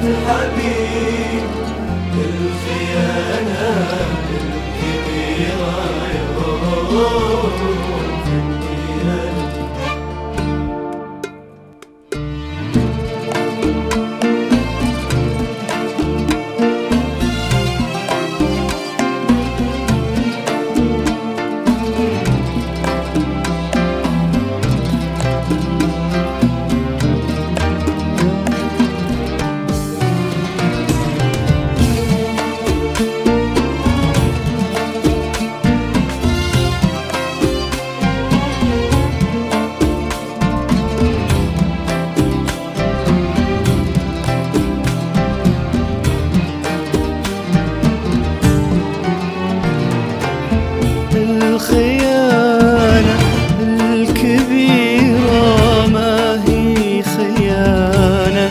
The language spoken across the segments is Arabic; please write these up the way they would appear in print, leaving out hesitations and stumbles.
الحبيب الخيانة الكبيرة يوم الخيانة الكبيرة ما هي خيانة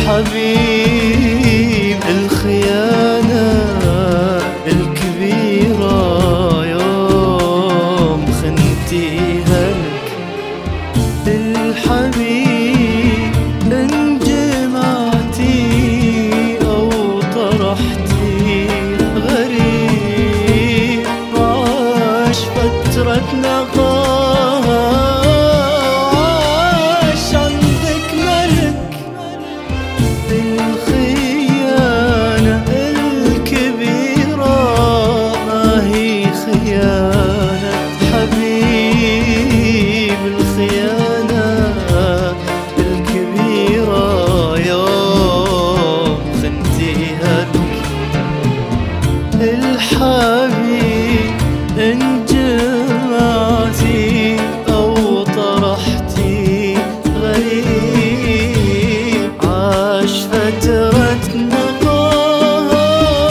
حبيب الخيانة الكبيرة يوم خنتيها لك الحبيب إن جمعتي أو طرحتي غريب فترة نقاها عاش عندك ملك الخيانة الكبيرة ما هي خيانة حبيب الخيانة الكبيرة يوم خنتيها لك الحبيب إن جمعتي أو طرحتي غريب عاش فترة نقاها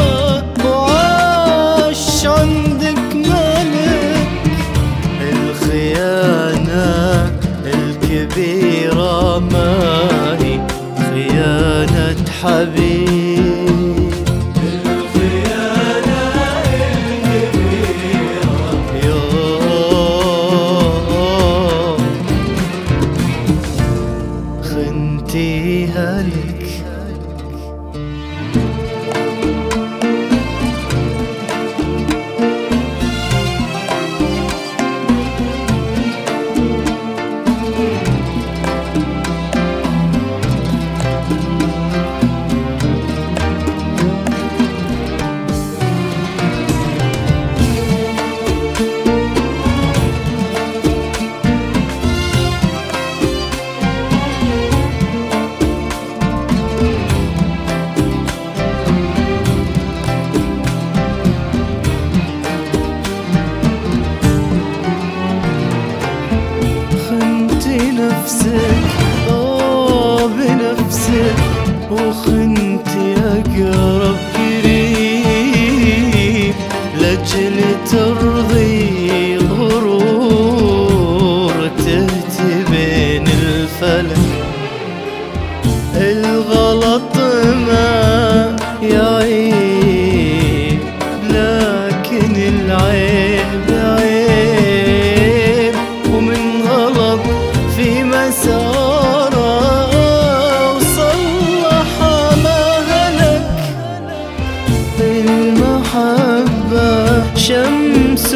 وعاش عندك ملك الخيانة الكبيرة ما هي خيانة حبيب خنتيها لك نفسك بنفسك وخنتي أقرب قريب لأجل ترضي غرور تهتي بين الفلك الغلط ما يعيب لكن العيب عيب ومن غلط في مساره وصلح ما هلك المحبة شمس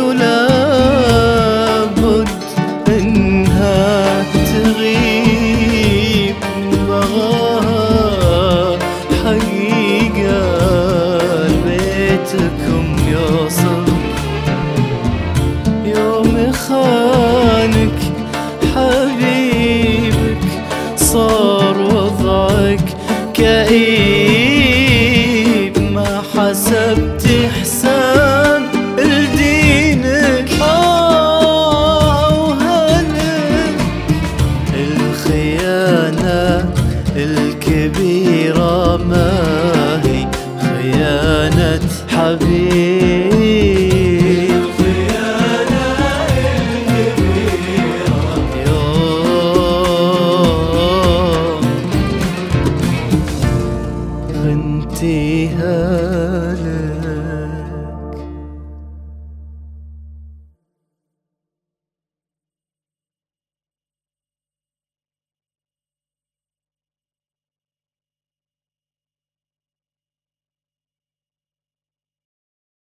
لابد إنها تغيب بغاها حقيقة بيتكم يوصل يوم